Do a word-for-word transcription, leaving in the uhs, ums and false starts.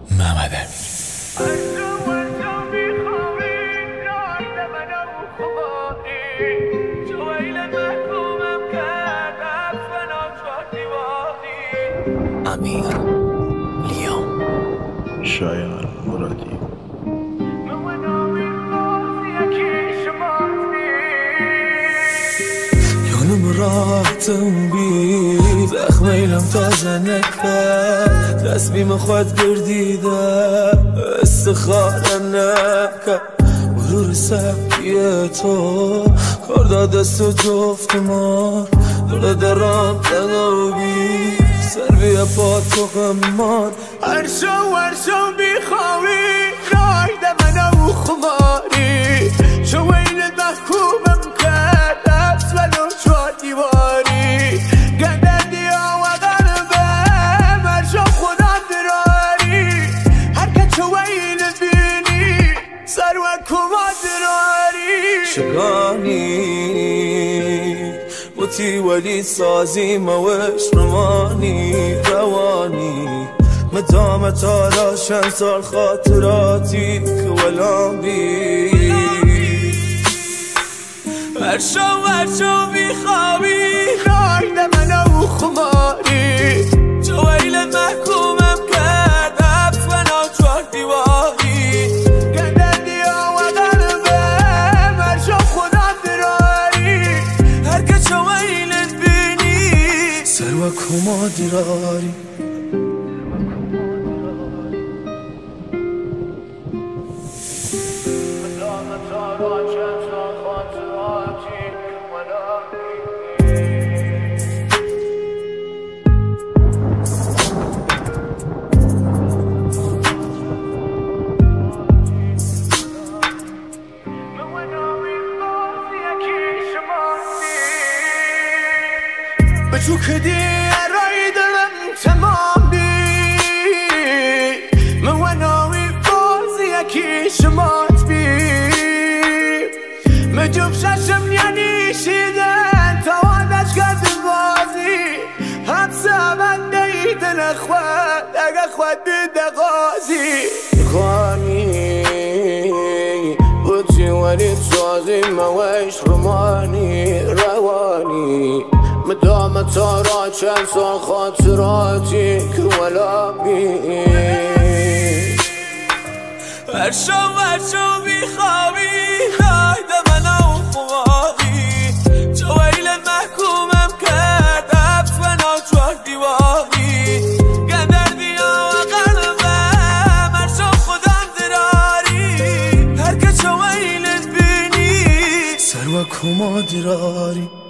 محمد امیر. امیر لیام شایان مرادی. یانم راحتم بی زخم ایلم تازه نکرد تصمیم خود گردیده استخاره نکرد غرور سبکی تو کار داده سو جفت ما دل درام تنابی سر بیا پا تو غمان هر شو هر شو بیخواهی رایده منو خماری شو این محکومم کرد حبس ولو چهار دیواری گندردی ها و قلبم هر شو خدا دراری هر که چو این بینی سر و کما دراری شگانی بوتی ولی سازی موش رمانی روانی مدام تا راشن سال خاطراتی که ولام بی هر شو هر شو بیخوابی رایده منو خماری جو ایل محکومم کرد حبس منو چهار دیواری گندردی ها و قلبم هر شو خدا دراری هر که چو ایلت بینی سر و کما دراری بچو که دی ارای دلم تمام بی مواناوی بازی یکی شمات بی مجوب ششم یعنی شیدن توانش کرد بازی حبسه من دیدن خود اگه خود دیده غازی خانی بودی ولی سازی موش رمانی روانی مدام تا را چند سال خاطراتی که ولا بی هر شو هر شو بیخوابی خایده منو خماری جو ایل محکومم کرد حبس منو چهار دیواری گندردی ها و قلبم هر شو خودم دراری هر که چو ایلت بینی سر و کما دراری